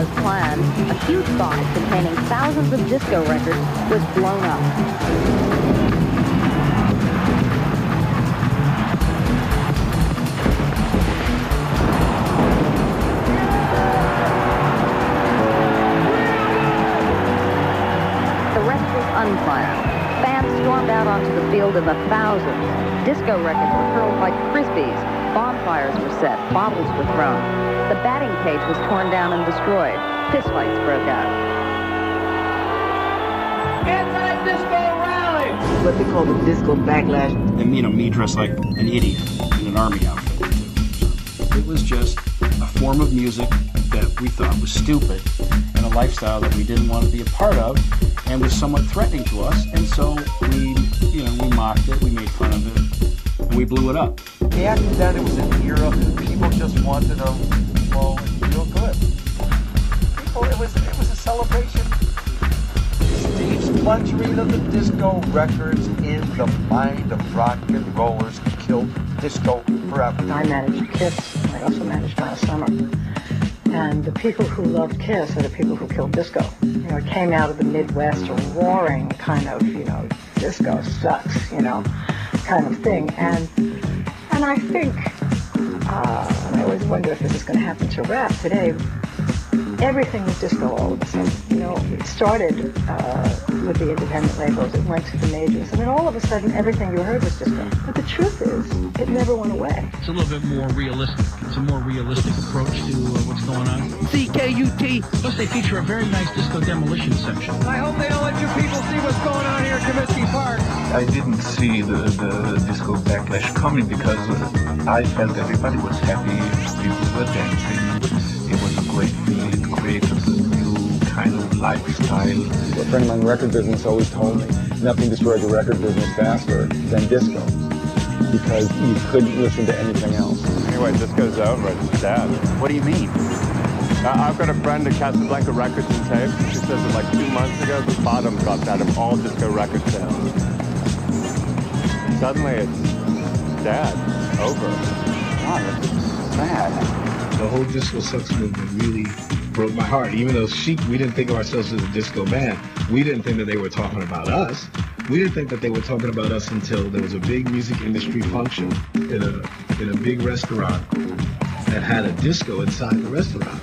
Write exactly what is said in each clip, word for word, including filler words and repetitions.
as planned, a huge box containing thousands of disco records was blown up. Unplanned. Fans stormed out onto the field in the thousands. Disco records were hurled like frisbees. Bonfires were set. Bottles were thrown. The batting cage was torn down and destroyed. Fistfights broke out. Anti-disco rally! What they call the disco backlash. And, you know, me dressed like an idiot in an army outfit. It was just a form of music that we thought was stupid and a lifestyle that we didn't want to be a part of, and was somewhat threatening to us, and so we, you know, we mocked it, we made fun of it, and we blew it up. Back then, it was an era people just wanted to flow and feel good. People, it was it was a celebration. Steve splintering of the disco records in the mind of rock and rollers killed disco forever. I managed KISS. I also managed Donna Summer. And the people who loved KISS are the people who killed disco. You know, it came out of the Midwest, a roaring kind of, you know, disco sucks, you know, kind of thing. And and I think, uh, and I always wonder if this is going to happen to rap today, everything was disco all of a sudden. You know, it started uh, with the independent labels, it went to the majors, and then all of a sudden everything you heard was disco. But the truth is, it never went away. It's a little bit more realistic. It's a more realistic approach to uh, what's going on. C K U T. Plus, they feature a very nice disco demolition section. I hope they don't let you people see what's going on here at Comiskey Park. I didn't see the, the disco backlash coming because I felt everybody was happy, people were dancing. It was a great feeling. It created a new kind of lifestyle. A friend of mine in the record business always told me nothing destroyed the record business faster than disco, because you couldn't listen to anything else. Anyway, disco's over. It's dead. What do you mean? Uh, I've got a friend at Casablanca Records and Tapes. She says that like two months ago, the bottom dropped out of all disco record sales. Suddenly, it's dead. Over. God, that's sad. The whole Disco Sucks movement really broke my heart. Even though Chic, we didn't think of ourselves as a disco band. We didn't think that they were talking about us. We didn't think that they were talking about us until there was a big music industry function in a in a big restaurant that had a disco inside the restaurant.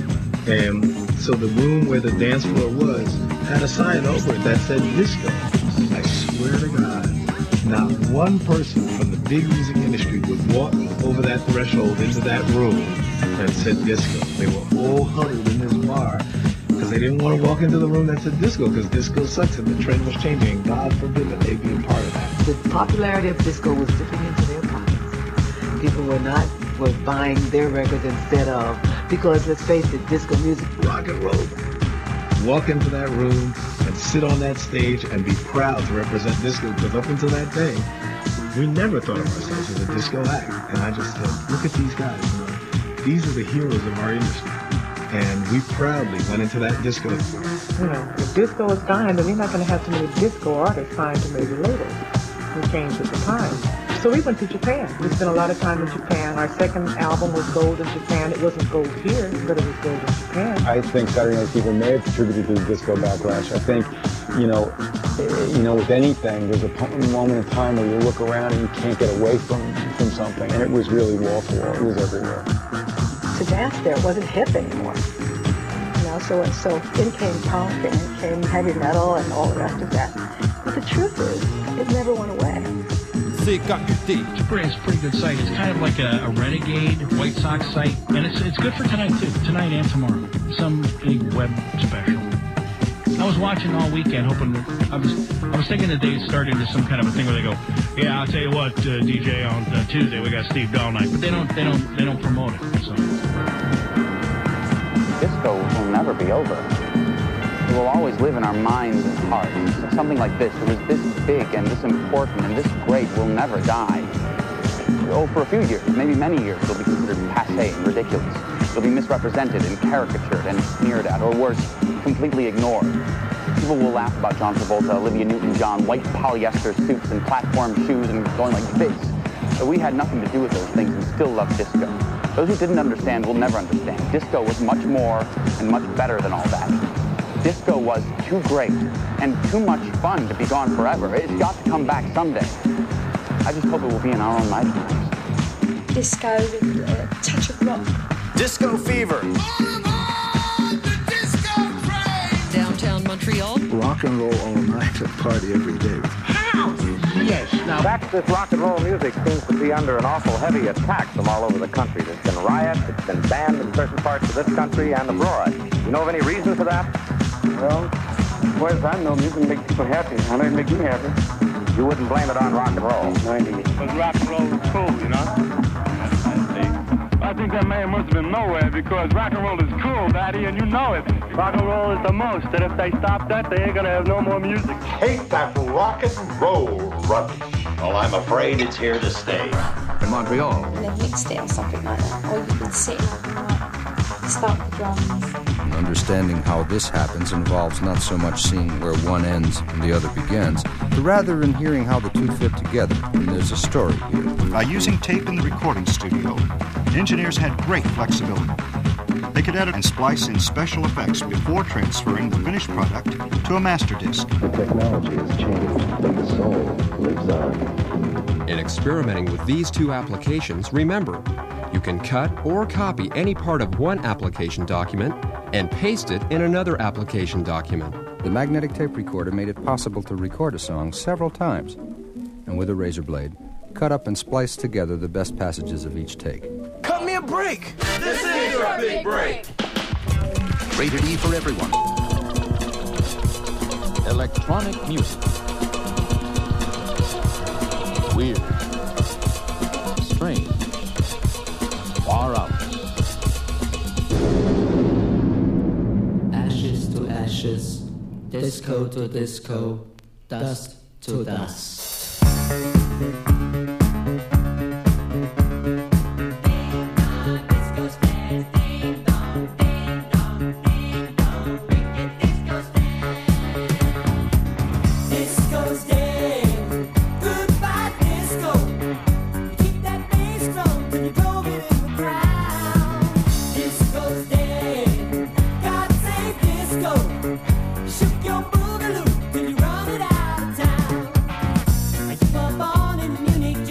And so the room where the dance floor was had a sign over it that said disco. I swear to God, not one person from the big music industry would walk over that threshold into that room that said disco. They were all huddled in this bar because they didn't want to walk into the room that said disco, because disco sucks and the trend was changing. God forbid that they be a part of that. The popularity of disco was dipping into their pockets. People were not were buying their records instead of, because let's face it, disco music, rock and roll. Walk into that room and sit on that stage and be proud to represent disco, because up until that day, we never thought of ourselves as a disco act. And I just said, look at these guys. You know, these are the heroes of our industry. And we proudly went into that disco. You know, if disco is dying, then we're not going to have too many disco artists signed to major labels. We changed with the times. So we went to Japan. We spent a lot of time in Japan. Our second album was gold in Japan. It wasn't gold here, but it was gold in Japan. I think Saturday Night Fever may have contributed to the disco backlash. I think, you know, you know, with anything, there's a moment in time where you look around and you can't get away from, from something. And it was really wall to wall. It was everywhere. To dance there, it wasn't hip anymore. You know, so so in came punk and in came heavy metal and all the rest of that. But the truth is, it never went away. It's a pretty, it's a pretty good site. It's kind of like a, a renegade White Sox site, and it's it's good for tonight too. Tonight and tomorrow, some big web special. I was watching all weekend, hoping that, I was I was thinking that they started into some kind of a thing where they go, yeah, I'll tell you what, uh, D J, on uh, Tuesday we got Steve Dahl night, but they don't they don't they don't promote it. So disco will never be over. It will always live in our minds and hearts. Something like this, it was this big and this important and this great, will never die. Oh, for a few years, maybe many years, it'll be considered passé and ridiculous. It'll be misrepresented and caricatured and sneered at, or worse, completely ignored. People will laugh about John Travolta, Olivia Newton-John, white polyester suits and platform shoes and going like this. But we had nothing to do with those things and still loved disco. Those who didn't understand will never understand. Disco was much more and much better than all that. Disco was too great and too much fun to be gone forever. It's got to come back someday. I just hope it will be in our own lifetimes. Disco with a touch of rock. Disco fever. Downtown Montreal. Rock and roll all night and party every day. House! Yes, now... Back, this rock and roll music seems to be under an awful heavy attack from all over the country. There's been riots, it's been banned in certain parts of this country and abroad. You know of any reason for that? Well, as far as I know, music makes people happy. I know it makes me happy. You wouldn't blame it on rock and roll? ninety. Because rock and roll is cool, you know? I think that man must have been nowhere because rock and roll is cool, Daddy, and you know it. Rock and roll is the most, and if they stop that, they ain't gonna have no more music. Hate that rock and roll rubbish. Well, I'm afraid it's here to stay. In Montreal. And they've mixed it or something like that. Or you can sit and like, start the drums. Understanding how this happens involves not so much seeing where one ends and the other begins, but rather in hearing how the two fit together, and there's a story here. By using tape in the recording studio, engineers had great flexibility. They could edit and splice in special effects before transferring the finished product to a master disc. The technology has changed, but the soul lives on. In experimenting with these two applications, remember, you can cut or copy any part of one application document and paste it in another application document. The magnetic tape recorder made it possible to record a song several times, and with a razor blade, cut up and splice together the best passages of each take. Cut me a break! This is your big break! Rated E for everyone. Electronic music. Weird. Strange. Far out. Ashes to ashes, disco to disco, dust to dust. Till you run it out of town. You were born in Munich.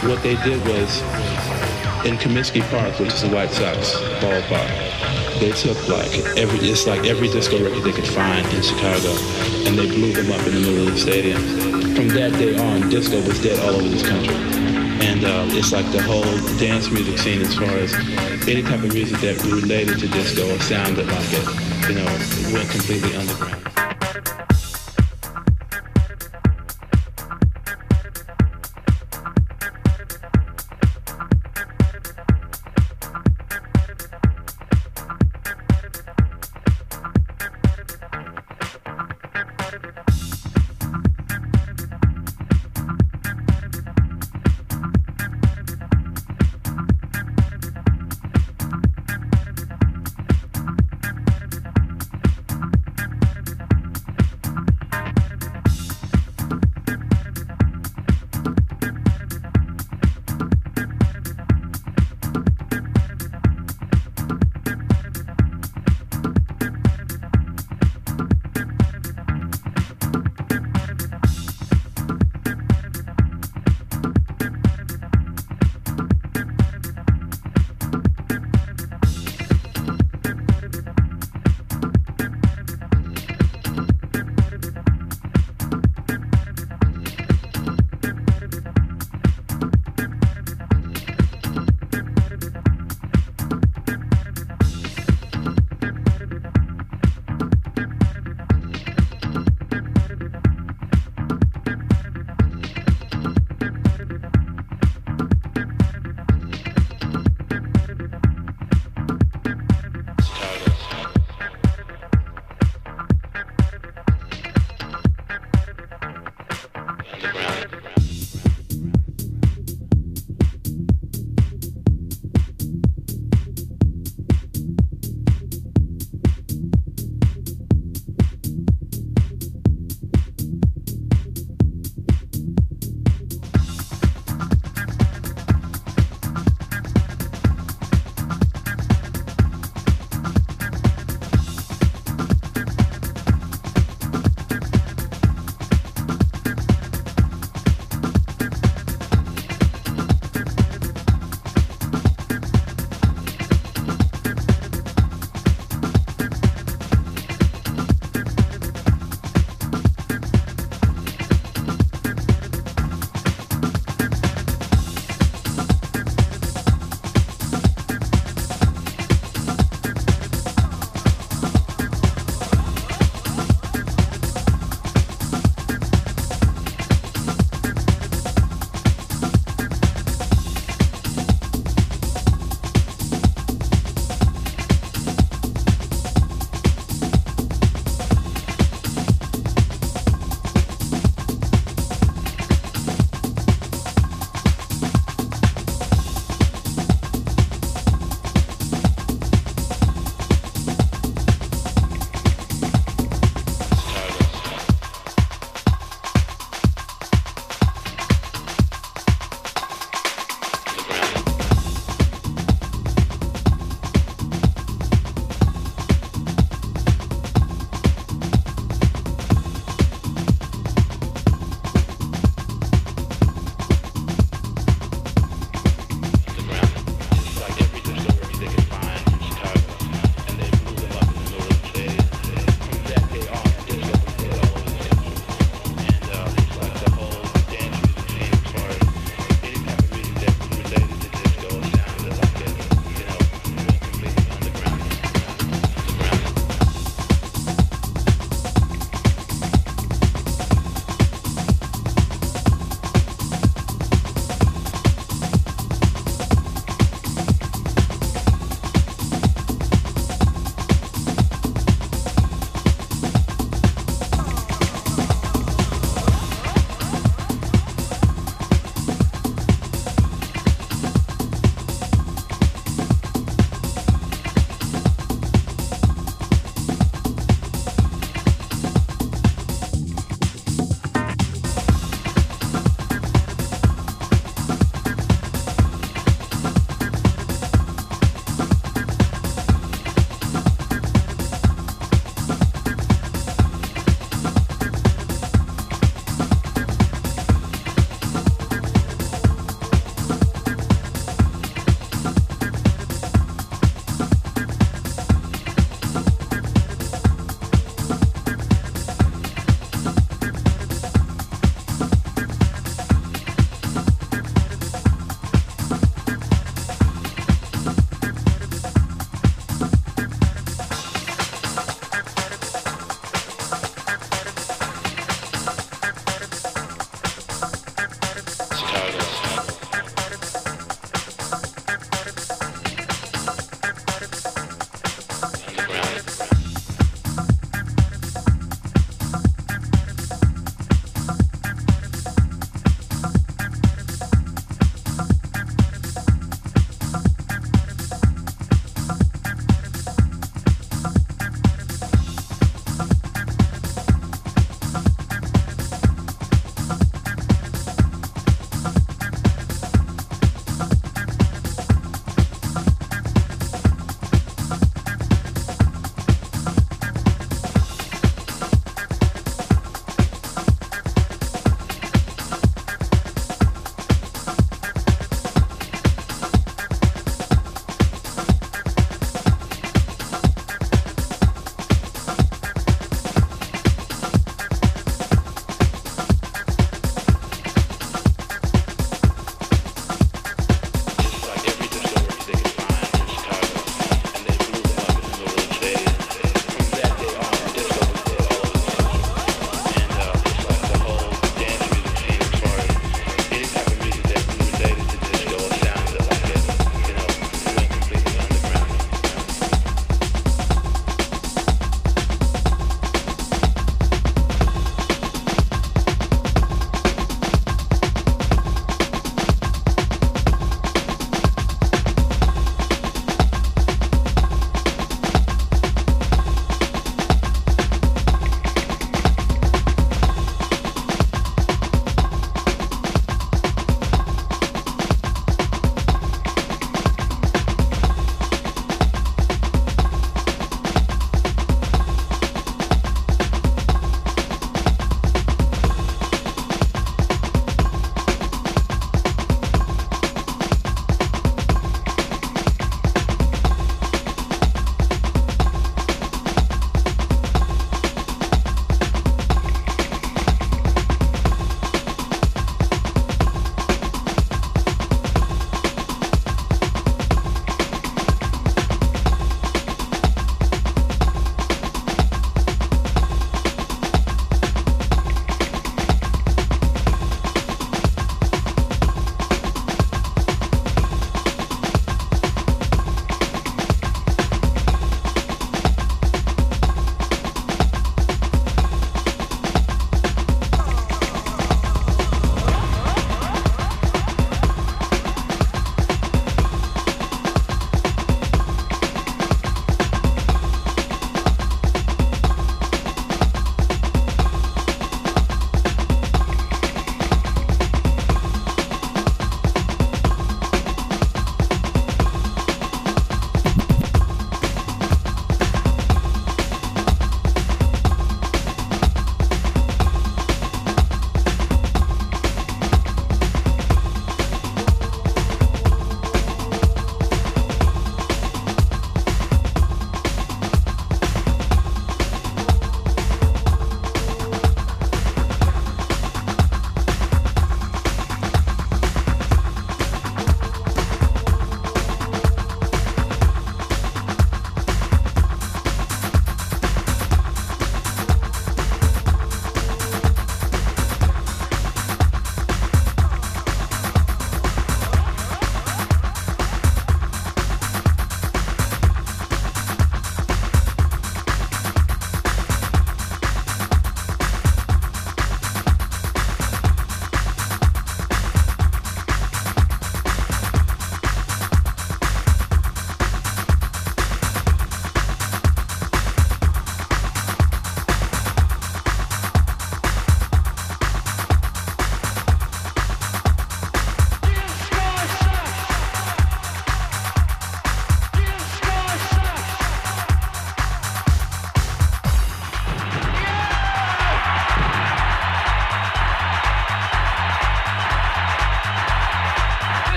what they did was, in Comiskey Park, which is the White Sox ballpark, they took like every, it's like every disco record they could find in Chicago, and they blew them up in the middle of the stadium. From that day on, disco was dead all over this country. And uh, it's like the whole dance music scene, as far as any type of music that related to disco or sounded like it, you know, went completely underground.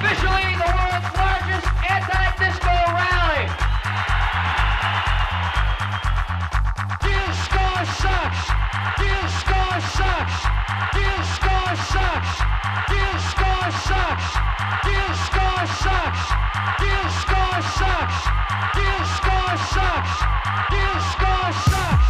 officially the world's largest anti-disco rally. Disco sucks. Disco sucks. Disco sucks. Disco sucks. Disco sucks. Disco sucks. Disco sucks. Disco sucks.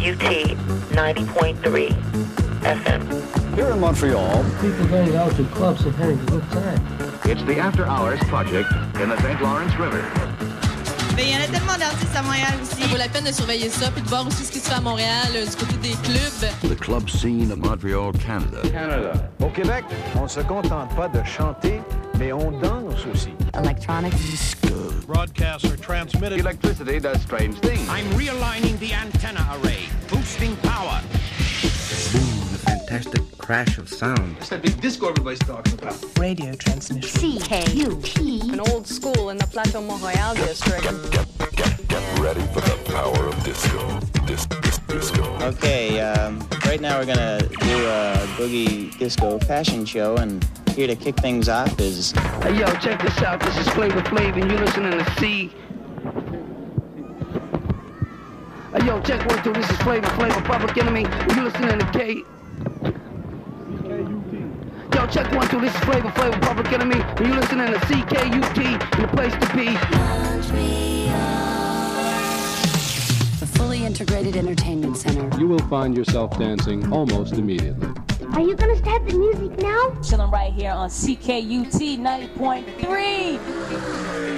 U T ninety point three F M. Here in Montreal, people going out to clubs and having a good time. It's the After Hours Project in the Saint Lawrence River. Mais il y en a tellement d'artistes à Montréal aussi. Ça vaut la peine de surveiller ça puis de voir aussi ce qui se fait à Montréal, du côté des clubs. The club scene of Montreal, Canada. Canada. Au Québec, on ne se contente pas de chanter, mais on danse aussi. Electronic disco. Broadcasts are transmitted. Electricity does strange things. I'm realigning the antenna array, boosting power. Boom, the fantastic crash of sound. It's that big disco everybody's talking about. Radio transmission. C K U T. An old school in the Plateau Montréal district. Get, get, get, get ready for the power of disco. Dis, dis, disco. Okay, um, right now we're gonna do a boogie disco fashion show, and here to kick things off is... Hey, yo, check this out. This is Flavor Flav, and you're listening to C. Hey, yo, check one, two. This is Flavor Flav, Public Enemy, and you're listening to K. Yo, check one, two. This is Flavor Flav, Public Enemy, and you're listening to C K U T, and the place to be. The fully integrated entertainment center. You will find yourself dancing almost immediately. Are you gonna start the music now? Chilling right here on C K U T ninety point three.